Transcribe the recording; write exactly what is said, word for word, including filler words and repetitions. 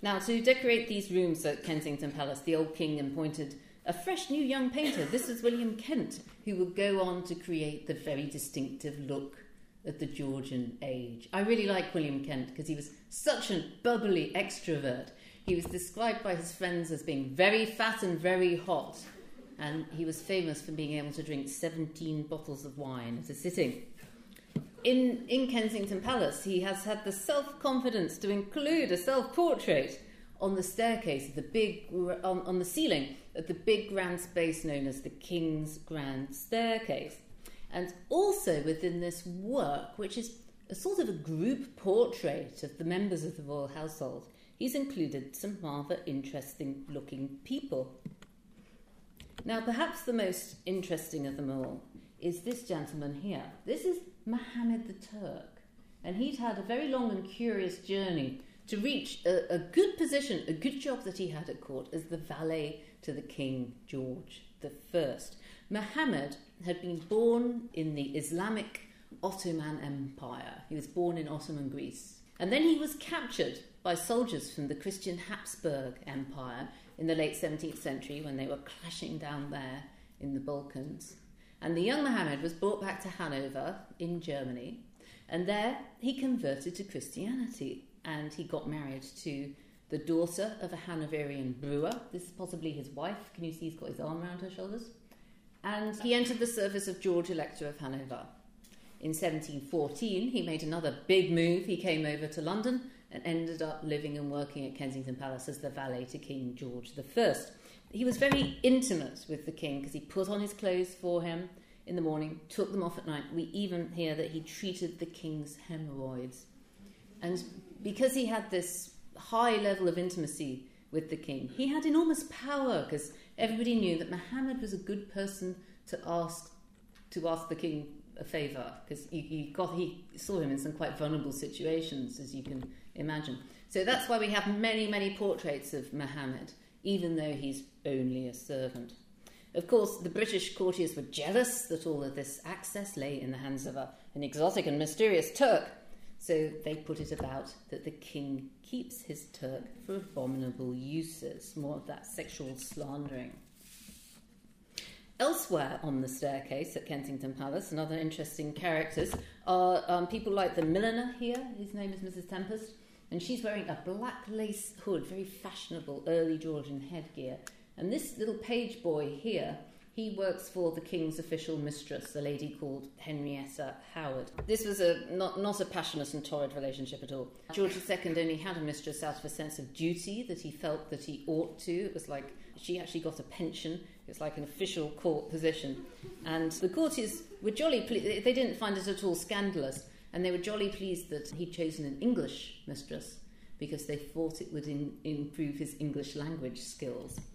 Now, to decorate these rooms at Kensington Palace, the old king appointed a fresh new young painter. This was William Kent, who would go on to create the very distinctive look of the Georgian age. I really like William Kent because he was such a bubbly extrovert. He was described by his friends as being very fat and very hot, and he was famous for being able to drink seventeen bottles of wine at a sitting. In, in Kensington Palace, he has had the self-confidence to include a self-portrait on the staircase, of the big on, on the ceiling of the big grand space known as the King's Grand Staircase. And also within this work, which is a sort of a group portrait of the members of the royal household, he's included some rather interesting-looking people. Now, perhaps the most interesting of them all is this gentleman here. This is Mohammed the Turk, and he'd had a very long and curious journey to reach a, a good position, a good job that he had at court as the valet to the King George the First. Muhammad had been born in the Islamic Ottoman Empire. He was born in Ottoman Greece. And then he was captured by soldiers from the Christian Habsburg Empire in the late seventeenth century when they were clashing down there in the Balkans. And the young Muhammad was brought back to Hanover in Germany, and there he converted to Christianity, and he got married to the daughter of a Hanoverian brewer. This is possibly his wife. Can you see he's got his arm around her shoulders? And he entered the service of George, Elector of Hanover. In seventeen fourteen, he made another big move. He came over to London and ended up living and working at Kensington Palace as the valet to King George the First. He was very intimate with the king because he put on his clothes for him in the morning, took them off at night. We even hear that he treated the king's hemorrhoids. And because he had this high level of intimacy with the king, he had enormous power because everybody knew that Muhammad was a good person to ask to ask the king a favour, because he, he got he saw him in some quite vulnerable situations, as you can imagine. So that's why we have many, many portraits of Muhammad, even though he's only a servant. Of course, the British courtiers were jealous that all of this access lay in the hands of a, an exotic and mysterious Turk. So they put it about that the king keeps his Turk for abominable uses, more of that sexual slandering. Elsewhere on the staircase at Kensington Palace, and other interesting characters, are um, people like the milliner here. His name is Missus Tempest, and she's wearing a black lace hood, very fashionable early Georgian headgear. And this little page boy here, he works for the king's official mistress, a lady called Henrietta Howard. This was a not, not a passionate and torrid relationship at all. George the Second only had a mistress out of a sense of duty that he felt that he ought to. It was like she actually got a pension. It was like an official court position. And the courtiers were jolly pleased. They didn't find it at all scandalous. And they were jolly pleased that he'd chosen an English mistress because they thought it would in, improve his English language skills.